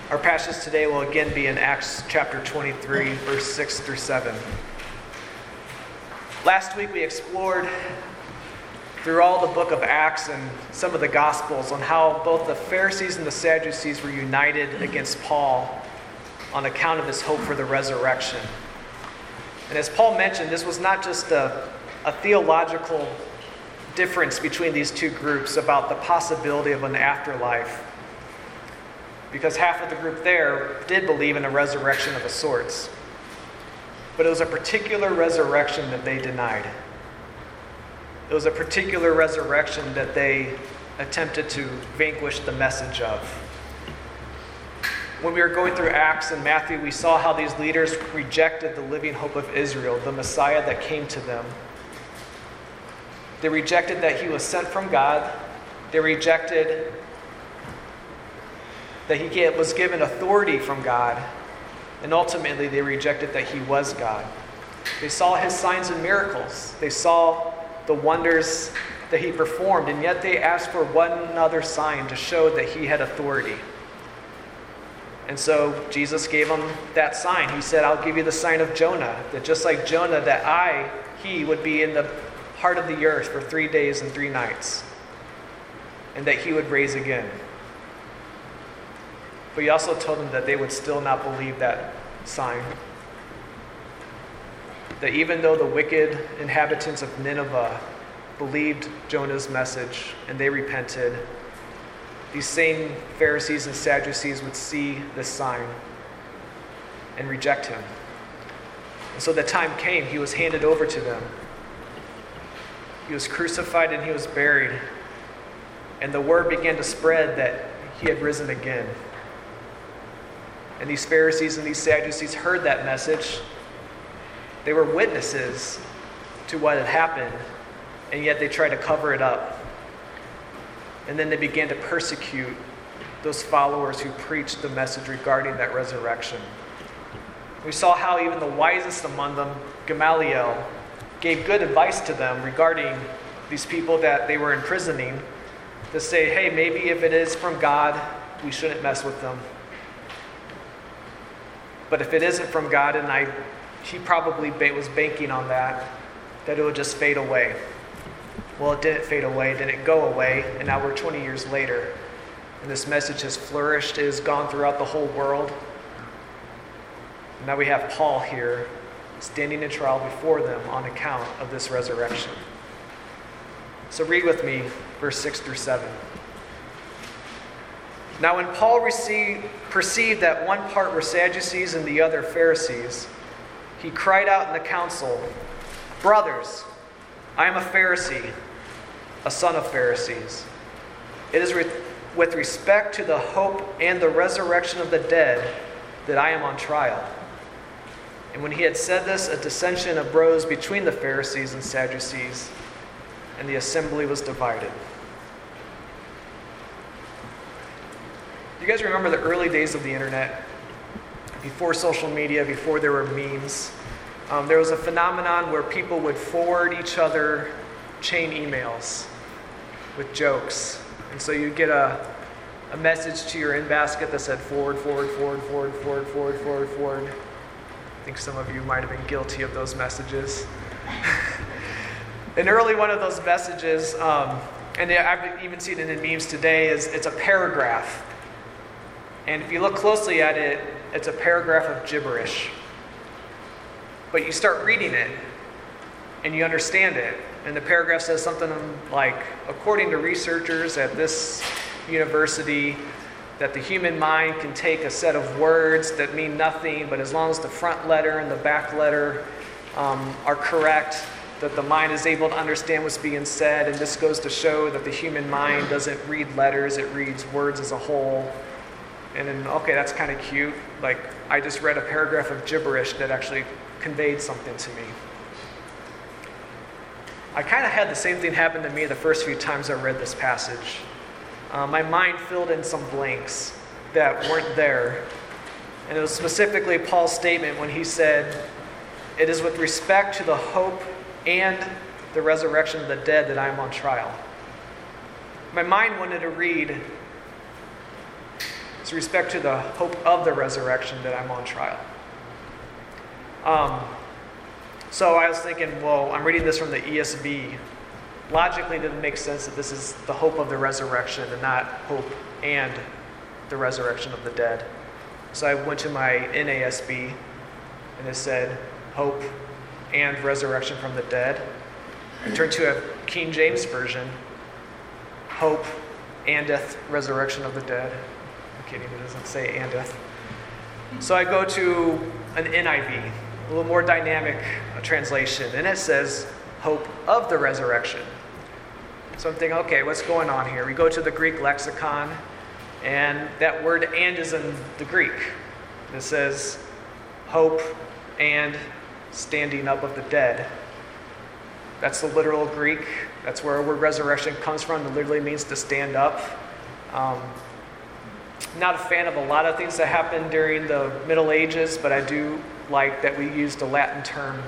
Our passage today will again be in Acts chapter 23, verse 6 through 7. Last week we explored through all the book of Acts and some of the Gospels on how both the Pharisees and the Sadducees were united against Paul on account of his hope for the resurrection. And as Paul mentioned, this was not just a theological difference between these two groups about the possibility of an afterlife, because half of the group there did believe in a resurrection of a sorts. But it was a particular resurrection that they denied. It was a particular resurrection that they attempted to vanquish the message of. When we were going through Acts and Matthew, we saw how these leaders rejected the living hope of Israel, the Messiah that came to them. They rejected that he was sent from God. They rejected that he was given authority from God. And ultimately, they rejected that he was God. They saw his signs and miracles. They saw the wonders that he performed, and yet they asked for one other sign to show that he had authority. And so Jesus gave them that sign. He said, I'll give you the sign of Jonah, that just like Jonah, that he would be in the heart of the earth for 3 days and 3 nights, and that he would rise again. But he also told them that they would still not believe that sign. That even though the wicked inhabitants of Nineveh believed Jonah's message and they repented, these same Pharisees and Sadducees would see this sign and reject him. And so the time came, he was handed over to them. He was crucified and he was buried. And the word began to spread that he had risen again. And these Pharisees and these Sadducees heard that message. They were witnesses to what had happened, and yet they tried to cover it up. And then they began to persecute those followers who preached the message regarding that resurrection. We saw how even the wisest among them, Gamaliel, gave good advice to them regarding these people that they were imprisoning, to say, hey, maybe if it is from God, we shouldn't mess with them. But if it isn't from God, and he probably was banking on that it would just fade away. Well, it didn't fade away, it didn't go away, and now we're 20 years later, and this message has flourished, it has gone throughout the whole world. And now we have Paul here, standing in trial before them on account of this resurrection. So read with me verse 6 through 7. Now when Paul perceived that one part were Sadducees and the other Pharisees, he cried out in the council, Brothers, I am a Pharisee, a son of Pharisees. It is with respect to the hope and the resurrection of the dead that I am on trial. And when he had said this, a dissension arose between the Pharisees and Sadducees, and the assembly was divided. You guys remember the early days of the internet? Before social media, before there were memes, there was a phenomenon where people would forward each other chain emails with jokes. And so you'd get a message to your in-basket that said forward. I think some of you might have been guilty of those messages. An early one of those messages, and I've even seen it in memes today, it's a paragraph. And if you look closely at it, it's a paragraph of gibberish. But you start reading it, and you understand it. And the paragraph says something like, according to researchers at this university, that the human mind can take a set of words that mean nothing, but as long as the front letter and the back letter are correct, that the mind is able to understand what's being said. And this goes to show that the human mind doesn't read letters, it reads words as a whole. And then, okay, that's kind of cute. Like, I just read a paragraph of gibberish that actually conveyed something to me. I kind of had the same thing happen to me the first few times I read this passage. My mind filled in some blanks that weren't there. And it was specifically Paul's statement when he said, it is with respect to the hope and the resurrection of the dead that I am on trial. My mind wanted to read With respect to the hope of the resurrection, that I'm on trial. So I was thinking, well, I'm reading this from the ESV. Logically, it doesn't make sense that this is the hope of the resurrection and not hope and the resurrection of the dead. So I went to my NASB, and it said hope and resurrection from the dead. I turned to a King James Version, hope andeth resurrection of the dead. I'm kidding, it doesn't say andeth. So I go to an NIV, a little more dynamic translation, and it says hope of the resurrection. So I'm thinking, okay, what's going on here? We go to the Greek lexicon, and that word and is in the Greek. It says hope and standing up of the dead. That's the literal Greek. That's where the word resurrection comes from. It literally means to stand up. Not a fan of a lot of things that happened during the Middle Ages, but I do like that we used a Latin term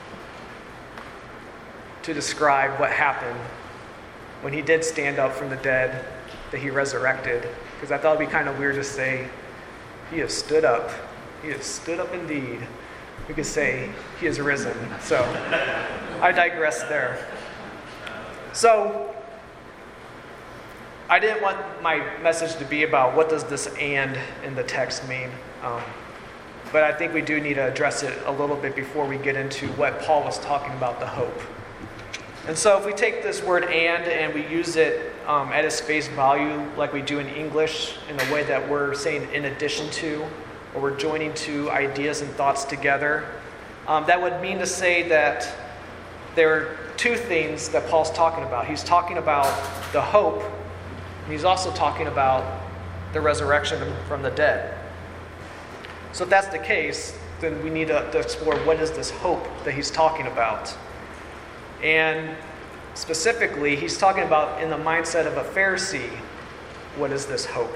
to describe what happened when he did stand up from the dead, that he resurrected. Because I thought it'd be kind of weird to say, he has stood up. He has stood up indeed. We could say, he is risen. So, I digress there. So, I didn't want my message to be about what does this and in the text mean. But I think we do need to address it a little bit before we get into what Paul was talking about, the hope. And so if we take this word and we use it at its face value like we do in English, in a way that we're saying in addition to, or we're joining two ideas and thoughts together, that would mean to say that there are two things that Paul's talking about. He's talking about the hope, and he's also talking about the resurrection from the dead. So if that's the case, then we need to explore what is this hope that he's talking about. And specifically, he's talking about in the mindset of a Pharisee, what is this hope?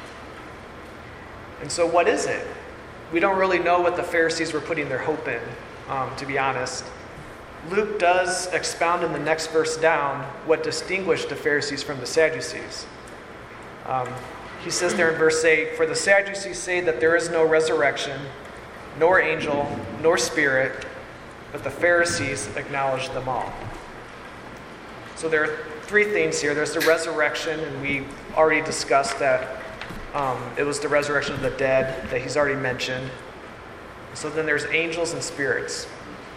And so what is it? We don't really know what the Pharisees were putting their hope in, to be honest. Luke does expound in the next verse down what distinguished the Pharisees from the Sadducees. He says there in verse 8, "For the Sadducees say that there is no resurrection, nor angel, nor spirit, but the Pharisees acknowledge them all." So there are three things here. There's the resurrection, and we already discussed that it was the resurrection of the dead that he's already mentioned. So then there's angels and spirits.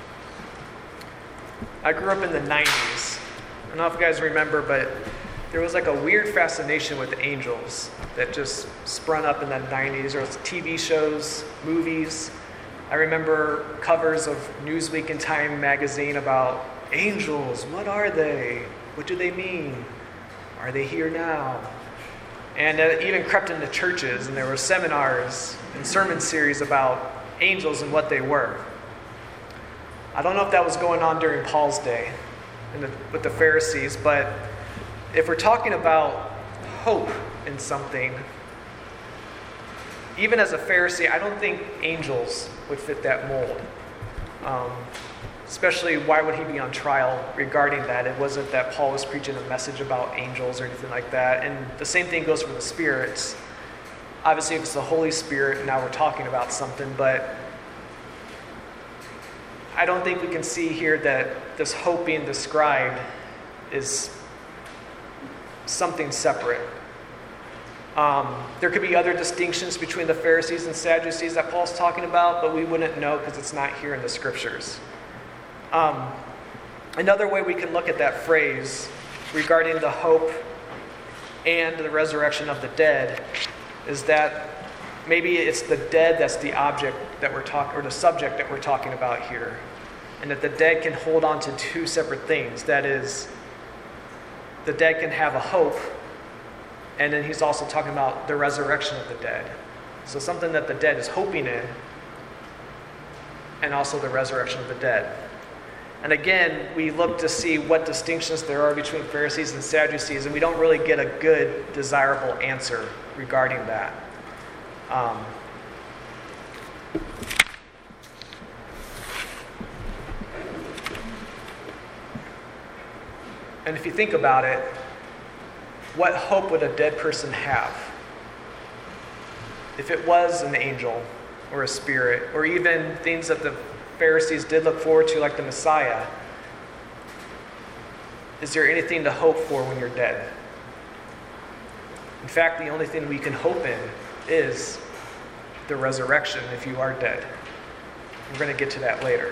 I grew up in the 90s. I don't know if you guys remember, but there was like a weird fascination with angels that just sprung up in the 90s. There was TV shows, movies. I remember covers of Newsweek and Time magazine about angels. What are they? What do they mean? Are they here now? And it even crept into churches, and there were seminars and sermon series about angels and what they were. I don't know if that was going on during Paul's day with the Pharisees, but if we're talking about hope in something, even as a Pharisee, I don't think angels would fit that mold. Especially, why would he be on trial regarding that? It wasn't that Paul was preaching a message about angels or anything like that. And the same thing goes for the spirits. Obviously, if it's the Holy Spirit, now we're talking about something, but I don't think we can see here that this hope being described is something separate. There could be other distinctions between the Pharisees and Sadducees that Paul's talking about, but we wouldn't know because it's not here in the scriptures. Another way we can look at that phrase regarding the hope and the resurrection of the dead is that maybe it's the dead that's the object that we're talking, or the subject that we're talking about here, and that the dead can hold on to two separate things. That is, the dead can have a hope, and then he's also talking about the resurrection of the dead. So something that the dead is hoping in, and also the resurrection of the dead. And again, we look to see what distinctions there are between Pharisees and Sadducees, and we don't really get a good, desirable answer regarding that. And if you think about it, what hope would a dead person have? if it was an angel or a spirit, or even things that the Pharisees did look forward to, like the Messiah, is there anything to hope for when you're dead? In fact, the only thing we can hope in is the resurrection if you are dead. We're going to get to that later.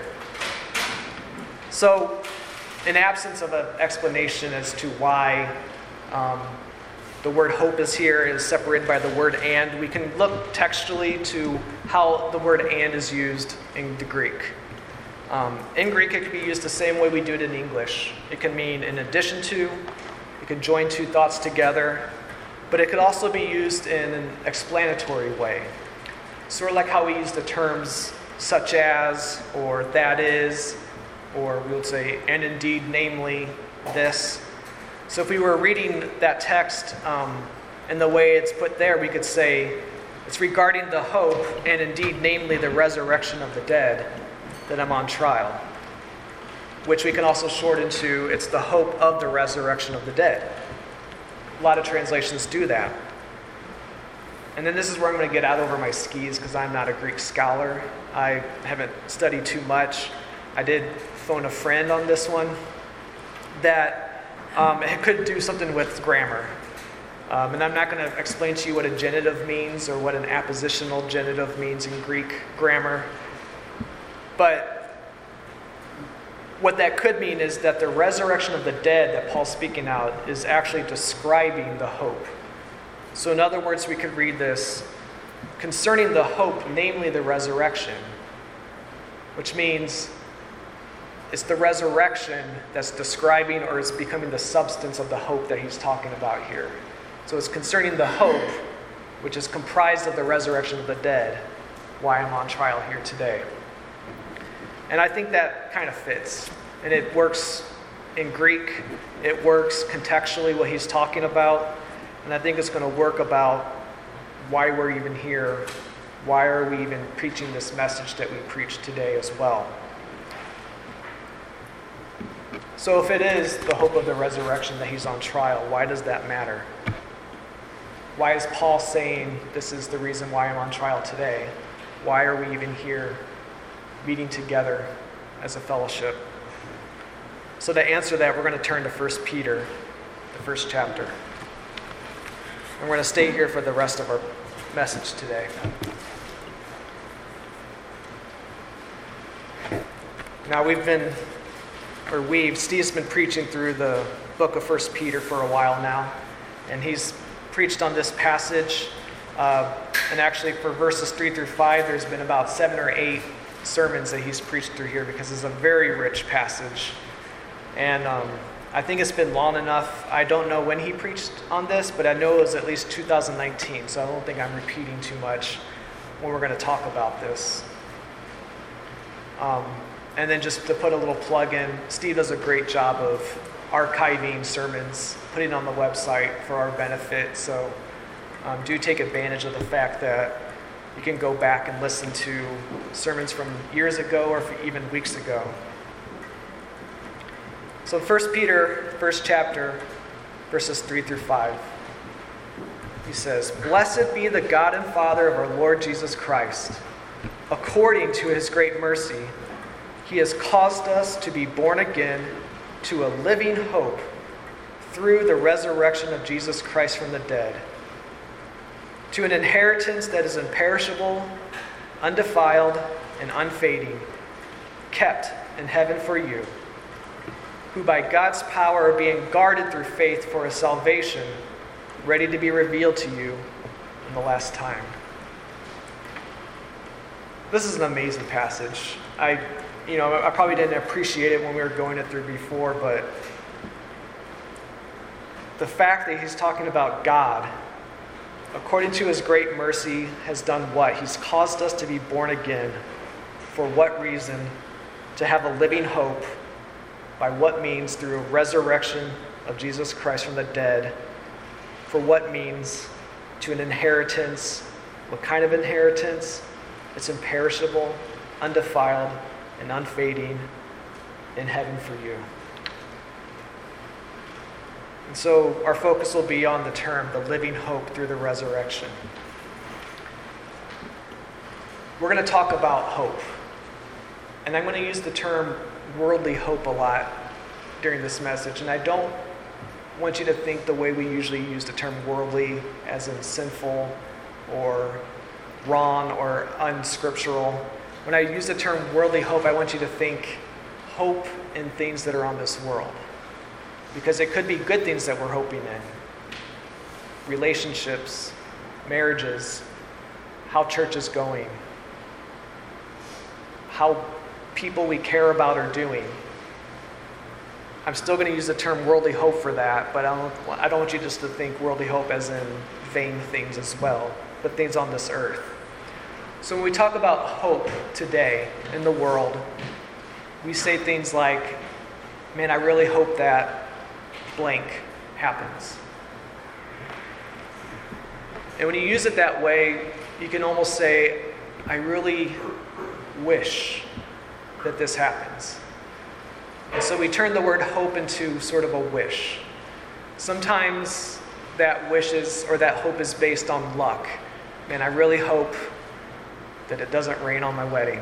So, in absence of an explanation as to why the word hope is here is separated by the word and, we can look textually to how the word and is used in the Greek. In Greek, it can be used the same way we do it in English. It can mean in addition to, it can join two thoughts together, but it could also be used in an explanatory way. Sort of like how we use the terms such as, or that is, or we would say, and indeed, namely, this. So if we were reading that text in the way it's put there, we could say, it's regarding the hope, and indeed, namely, the resurrection of the dead, that I'm on trial. Which we can also shorten to, it's the hope of the resurrection of the dead. A lot of translations do that. And then this is where I'm going to get out over my skis because I'm not a Greek scholar. I haven't studied too much. I did phone a friend on this one that it could do something with grammar. And I'm not going to explain to you what a genitive means or what an appositional genitive means in Greek grammar. But what that could mean is that the resurrection of the dead that Paul's speaking out is actually describing the hope. So in other words, we could read this, concerning the hope, namely the resurrection, which means it's the resurrection that's describing or is becoming the substance of the hope that he's talking about here. So it's concerning the hope, which is comprised of the resurrection of the dead, why I'm on trial here today. And I think that kind of fits. And it works in Greek. It works contextually what he's talking about. And I think it's going to work about why we're even here. Why are we even preaching this message that we preach today as well? So if it is the hope of the resurrection that he's on trial, why does that matter? Why is Paul saying this is the reason why I'm on trial today? Why are we even here meeting together as a fellowship? So to answer that, we're going to turn to 1 Peter, the first chapter. And we're going to stay here for the rest of our message today. Now Steve's been preaching through the book of 1 Peter for a while now, and he's preached on this passage. And actually for verses 3 through 5, there's been about 7 or 8 sermons that he's preached through here because it's a very rich passage. And I think it's been long enough. I don't know when he preached on this, but I know it was at least 2019, so I don't think I'm repeating too much when we're going to talk about this. And then just to put a little plug in, Steve does a great job of archiving sermons, putting it on the website for our benefit, so do take advantage of the fact that you can go back and listen to sermons from years ago or even weeks ago. So 1 Peter, first chapter, verses 3 through 5. He says, "Blessed be the God and Father of our Lord Jesus Christ. According to his great mercy, he has caused us to be born again to a living hope through the resurrection of Jesus Christ from the dead, to an inheritance that is imperishable, undefiled, and unfading, kept in heaven for you, who by God's power are being guarded through faith for a salvation ready to be revealed to you in the last time." This is an amazing passage. I probably didn't appreciate it when we were going it through before, but the fact that he's talking about God, according to his great mercy, has done what? He's caused us to be born again. For what reason? To have a living hope. By what means? Through a resurrection of Jesus Christ from the dead. For what means? To an inheritance. What kind of inheritance? It's imperishable, undefiled, and unfading in heaven for you. And so our focus will be on the term, the living hope through the resurrection. we're going to talk about hope. And I'm going to use the term worldly hope a lot during this message. And I don't want you to think the way we usually use the term worldly, as in sinful or wrong or unscriptural. When I use the term worldly hope, I want you to think hope in things that are on this world. Because it could be good things that we're hoping in. Relationships, marriages, how church is going, how people we care about are doing. I'm still going to use the term worldly hope for that, but I don't want you just to think worldly hope as in vain things as well, but things on this earth. So when we talk about hope today in the world, we say things like, man, I really hope that blank happens. And when you use it that way, you can almost say, I really wish that this happens. And so we turn the word hope into sort of a wish. Sometimes that wish is, or that hope is based on luck. Man, I really hope that it doesn't rain on my wedding.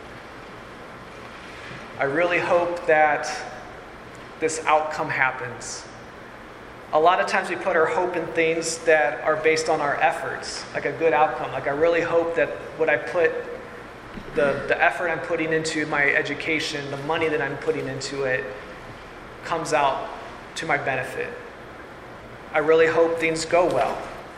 I really hope that this outcome happens. A lot of times we put our hope in things that are based on our efforts, like a good outcome. Like I really hope that what I put, the effort I'm putting into my education, the money that I'm putting into it, comes out to my benefit. I really hope things go well.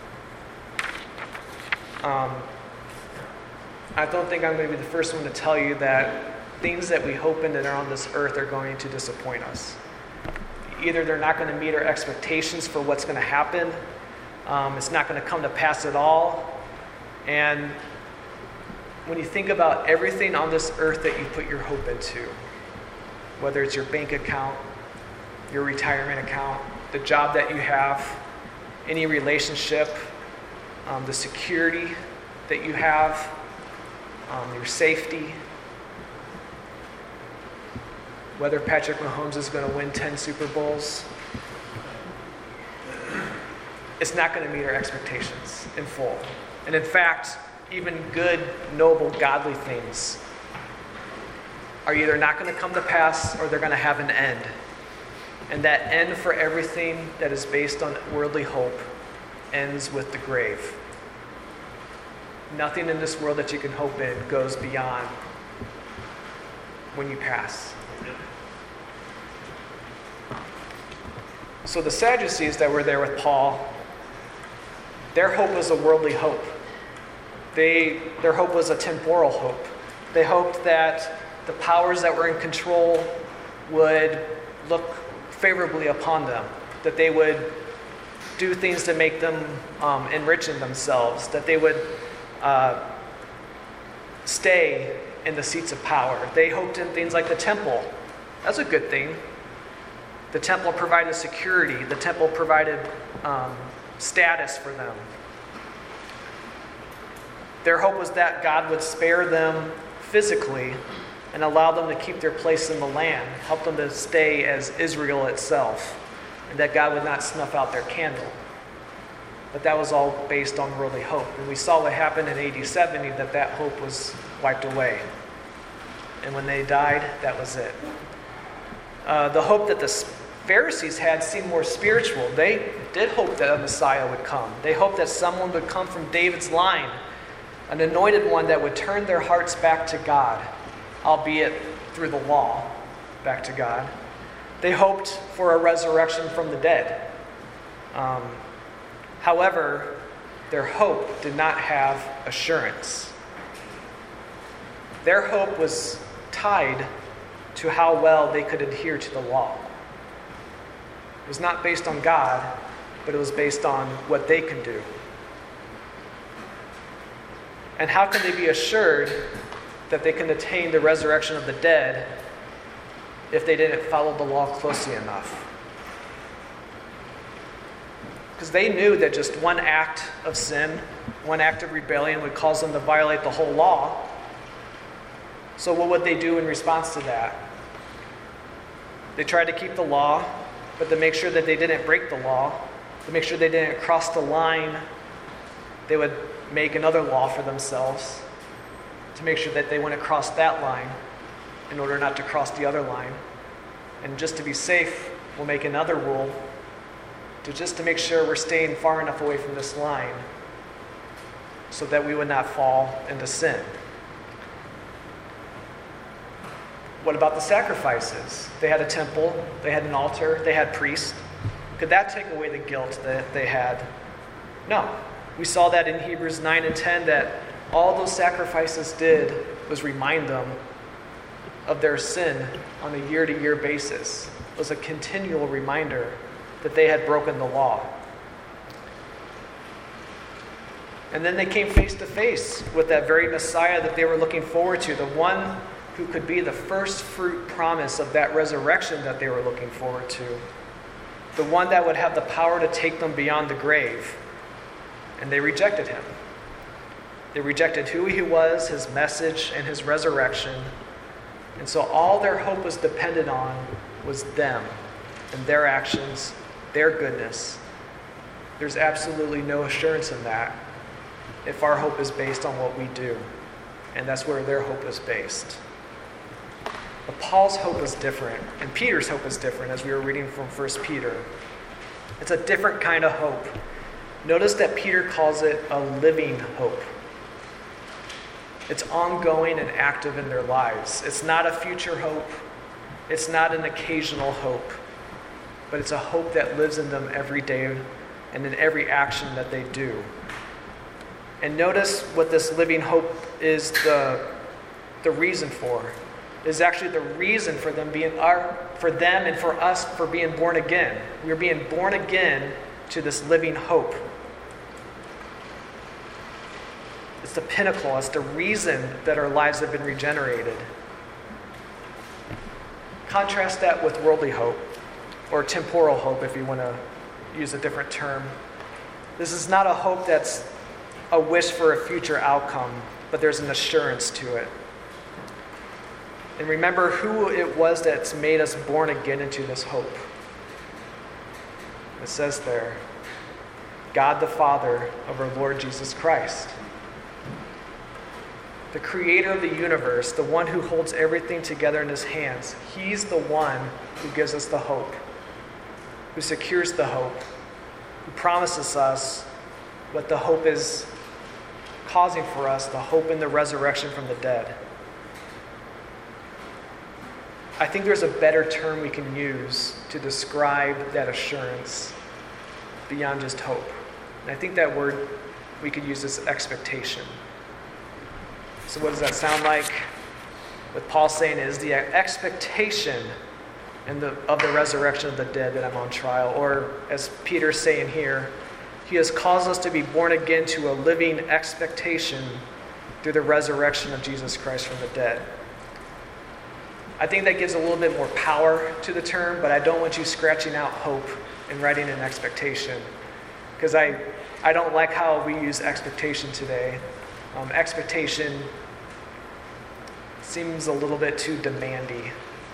I don't think I'm going to be the first one to tell you that things that we hope in that are on this earth are going to disappoint us. Either they're not going to meet our expectations for what's going to happen, it's not going to come to pass at all. And when you think about everything on this earth that you put your hope into, whether it's your bank account, your retirement account, the job that you have, any relationship, the security that you have, your safety, whether Patrick Mahomes is going to win 10 Super Bowls, it's not going to meet our expectations in full. And in fact, even good, noble, godly things are either not going to come to pass or they're going to have an end. And that end for everything that is based on worldly hope ends with the grave. Nothing in this world that you can hope in goes beyond when you pass. So the Sadducees that were there with Paul, their hope was a worldly hope. Their hope was a temporal hope. They hoped that the powers that were in control would look favorably upon them, that they would do things to make them enrich in themselves, that they would stay in the seats of power. They hoped in things like the temple. That's a good thing. The temple provided security. The temple provided status for them. Their hope was that God would spare them physically and allow them to keep their place in the land, help them to stay as Israel itself, and that God would not snuff out their candle. But that was all based on worldly hope. And we saw what happened in AD 70, that hope was wiped away. And when they died, that was it. The hope that the Pharisees had seemed more spiritual. They did hope that a Messiah would come. They hoped that someone would come from David's line, an anointed one that would turn their hearts back to God, albeit through the law, back to God. They hoped for a resurrection from the dead. However, their hope did not have assurance. Their hope was tied to how well they could adhere to the law. It was not based on God, but it was based on what they could do. And how can they be assured that they can attain the resurrection of the dead if they didn't follow the law closely enough? Because they knew that just one act of sin, one act of rebellion would cause them to violate the whole law. So what would they do in response to that? They tried to keep the law, but to make sure that they didn't break the law, to make sure they didn't cross the line, they would make another law for themselves. to make sure that they wouldn't cross that line in order not to cross the other line. And just to be safe, we'll make another rule just to make sure we're staying far enough away from this line so that we would not fall into sin. What about the sacrifices? They had a temple, they had an altar, they had priests. Could that take away the guilt that they had? No. We saw that in Hebrews 9 and 10 that all those sacrifices did was remind them of their sin on a year-to-year basis. It was a continual reminder that they had broken the law. And then they came face to face with that very Messiah that they were looking forward to, the one who could be the first fruit promise of that resurrection that they were looking forward to, the one that would have the power to take them beyond the grave. And they rejected him. They rejected who he was, his message, and his resurrection. And so all their hope was dependent on was them and their actions, their goodness. There's absolutely no assurance in that if our hope is based on what we do. And that's where their hope is based. But Paul's hope is different, and Peter's hope is different, as we were reading from 1 Peter. It's a different kind of hope. Notice that Peter calls it a living hope. It's ongoing and active in their lives. It's not a future hope. It's not an occasional hope. But it's a hope that lives in them every day and in every action that they do. And notice what this living hope is the reason for. It is actually the reason for them and for us for being born again. We're being born again to this living hope. It's the pinnacle. It's the reason that our lives have been regenerated. Contrast that with worldly hope, or temporal hope if you want to use a different term. This is not a hope that's a wish for a future outcome, but there's an assurance to it. And remember who it was that's made us born again into this hope. It says there, God the Father of our Lord Jesus Christ. The creator of the universe, the one who holds everything together in his hands, he's the one who gives us the hope, who secures the hope, who promises us what the hope is causing for us, the hope in the resurrection from the dead. I think there's a better term we can use to describe that assurance beyond just hope. And I think that word we could use is expectation. So what does that sound like? What Paul's saying is the expectation of the resurrection of the dead that I'm on trial. Or as Peter's saying here, he has caused us to be born again to a living expectation through the resurrection of Jesus Christ from the dead. I think that gives a little bit more power to the term, but I don't want you scratching out hope and writing in expectation. Because I don't like how we use expectation today. Expectation seems a little bit too demanding.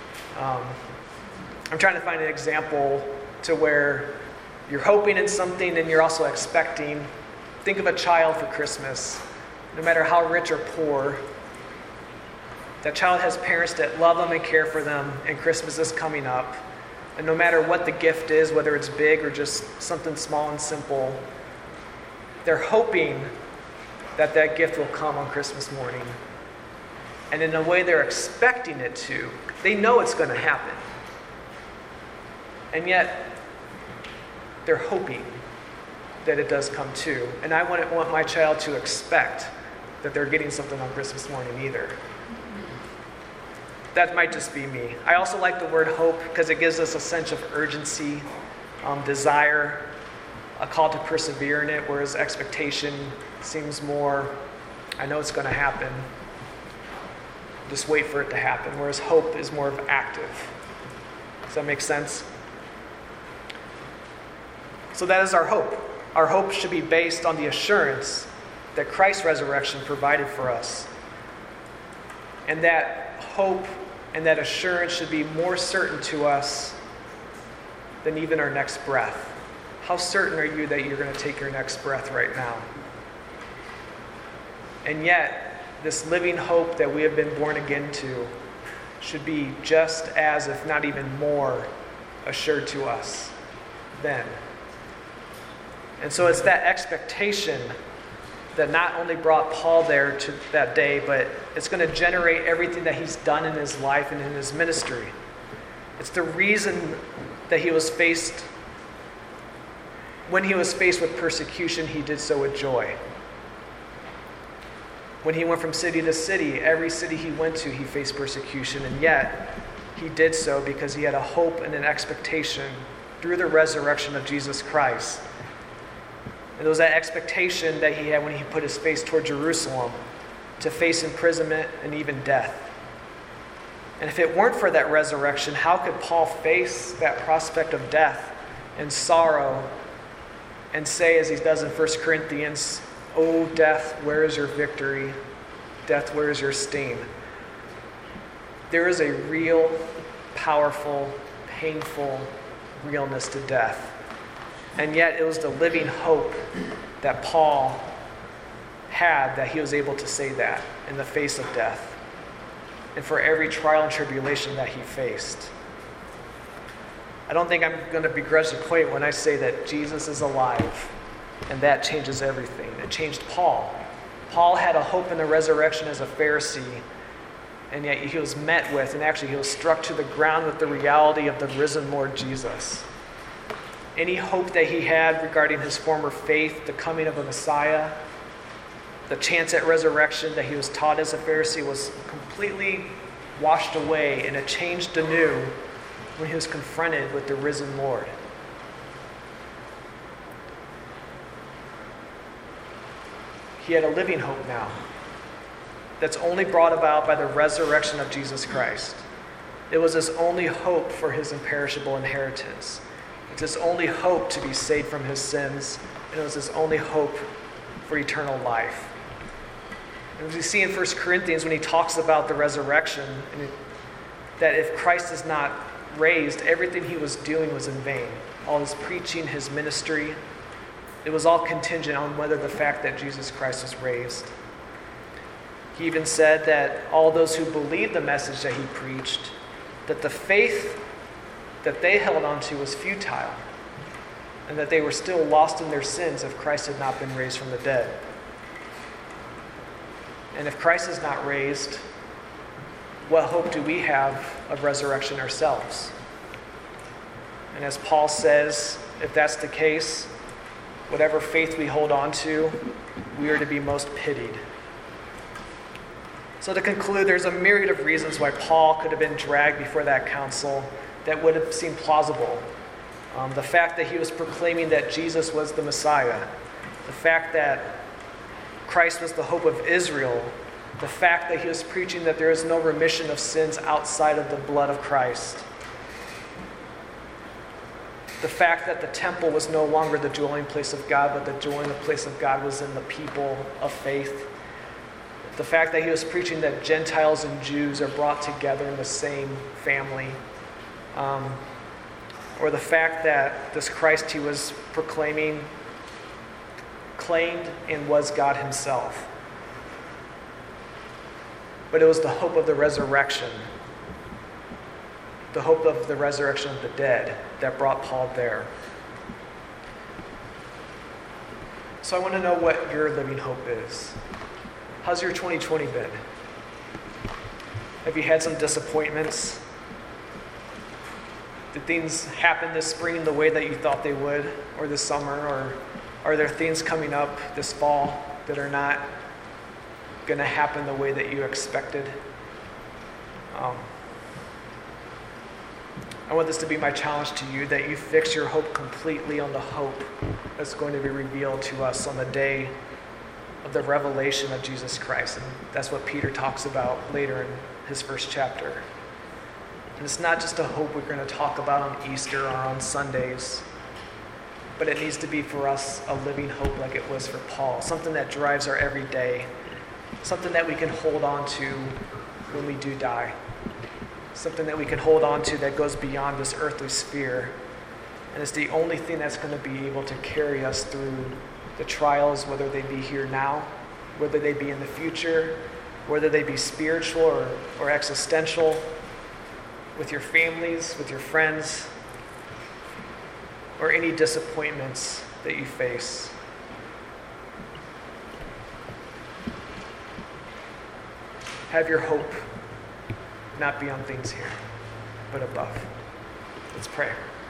I'm trying to find an example to where you're hoping in something and you're also expecting. Think of a child for Christmas. No matter how rich or poor, that child has parents that love them and care for them, and Christmas is coming up. And no matter what the gift is, whether it's big or just something small and simple, they're hoping that that gift will come on Christmas morning. And in a way they're expecting it to. They know it's going to happen. And yet, they're hoping that it does come too. And I wouldn't want my child to expect that they're getting something on Christmas morning either. That might just be me. I also like the word hope because it gives us a sense of urgency, desire, a call to persevere in it, whereas expectation seems more, I know it's going to happen. Just wait for it to happen, whereas hope is more of active. Does that make sense? So that is our hope. Our hope should be based on the assurance that Christ's resurrection provided for us. And that hope and that assurance should be more certain to us than even our next breath. How certain are you that you're going to take your next breath right now? And yet, this living hope that we have been born again to should be just as, if not even more, assured to us then. And so it's that expectation that not only brought Paul there to that day, but it's going to generate everything that he's done in his life and in his ministry. It's the reason that when he was faced with persecution, he did so with joy. When he went from city to city, every city he went to, he faced persecution, and yet he did so because he had a hope and an expectation through the resurrection of Jesus Christ. And it was that expectation that he had when he put his face toward Jerusalem to face imprisonment and even death. And if it weren't for that resurrection, how could Paul face that prospect of death and sorrow and say, as he does in 1 Corinthians, "O death, where is your victory? Death, where is your sting?" There is a real, powerful, painful realness to death. And yet it was the living hope that Paul had that he was able to say that in the face of death and for every trial and tribulation that he faced. I don't think I'm going to begrudge the point when I say that Jesus is alive, and that changes everything. It changed Paul. Paul had a hope in the resurrection as a Pharisee, and yet he was met with, and actually he was struck to the ground with the reality of the risen Lord Jesus. Any hope that he had regarding his former faith, the coming of a Messiah, the chance at resurrection that he was taught as a Pharisee was completely washed away, and it changed anew when he was confronted with the risen Lord. He had a living hope now that's only brought about by the resurrection of Jesus Christ. It was his only hope for his imperishable inheritance. It's his only hope to be saved from his sins, and it was his only hope for eternal life. And as we see in 1 Corinthians when he talks about the resurrection, that if Christ is not raised, everything he was doing was in vain. All his preaching, his ministry, it was all contingent on whether the fact that Jesus Christ was raised. He even said that all those who believed the message that he preached, that the faith that they held on to was futile, and that they were still lost in their sins if Christ had not been raised from the dead. And if Christ is not raised, what hope do we have of resurrection ourselves? And as Paul says, if that's the case, whatever faith we hold on to, we are to be most pitied. So to conclude, there's a myriad of reasons why Paul could have been dragged before that council that would have seemed plausible. The fact that he was proclaiming that Jesus was the Messiah, the fact that Christ was the hope of Israel, the fact that he was preaching that there is no remission of sins outside of the blood of Christ, the fact that the temple was no longer the dwelling place of God, but the dwelling place of God was in the people of faith, the fact that he was preaching that Gentiles and Jews are brought together in the same family, or the fact that this Christ he was proclaiming claimed and was God himself. But it was the hope of the resurrection, the hope of the resurrection of the dead that brought Paul there. So I want to know what your living hope is. How's your 2020 been? Have you had some disappointments? Did things happen this spring the way that you thought they would, or this summer, or are there things coming up this fall that are not going to happen the way that you expected? I want this to be my challenge to you, that you fix your hope completely on the hope that's going to be revealed to us on the day of the revelation of Jesus Christ. And that's what Peter talks about later in his first chapter. And it's not just a hope we're going to talk about on Easter or on Sundays, but it needs to be for us a living hope like it was for Paul, something that drives our everyday, something that we can hold on to when we do die, something that we can hold on to that goes beyond this earthly sphere. And it's the only thing that's going to be able to carry us through the trials, whether they be here now, whether they be in the future, whether they be spiritual or existential, with your families, with your friends, or any disappointments that you face. Have your hope not be on things here, but above. Let's pray.